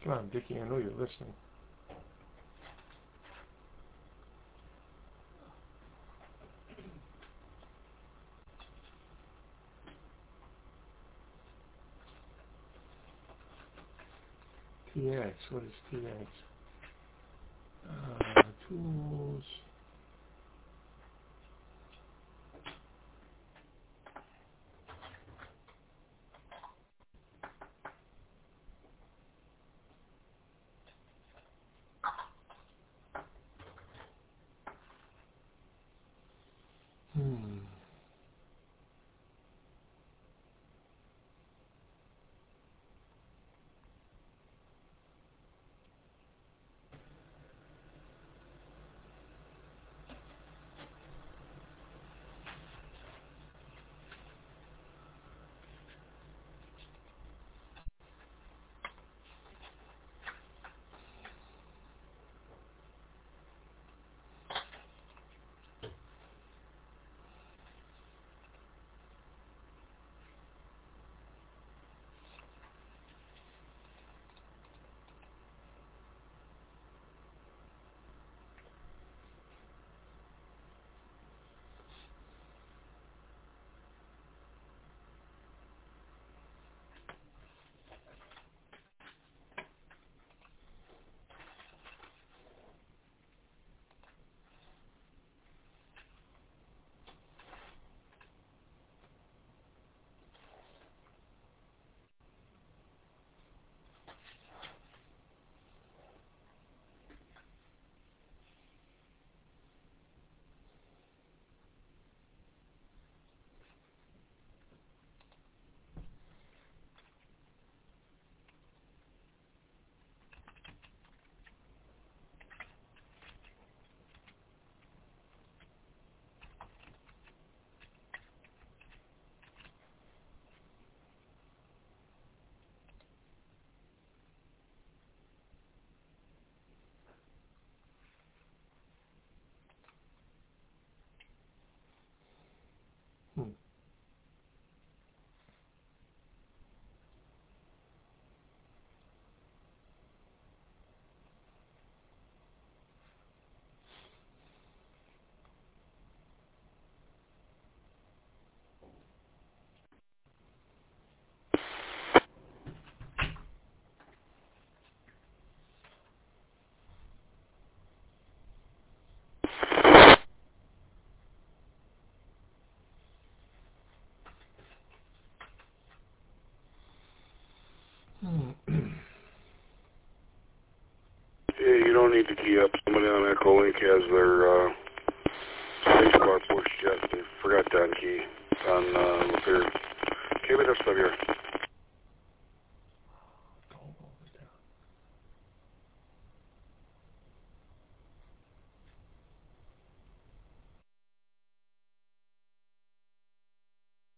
Come on, Dickie, I know you're listening. TX, what is TX? Tools. Yeah, you don't need to key up. Somebody on Echo Link has their spacebar pushed yet. They forgot that key on Lapeer. Okay, but that's up here.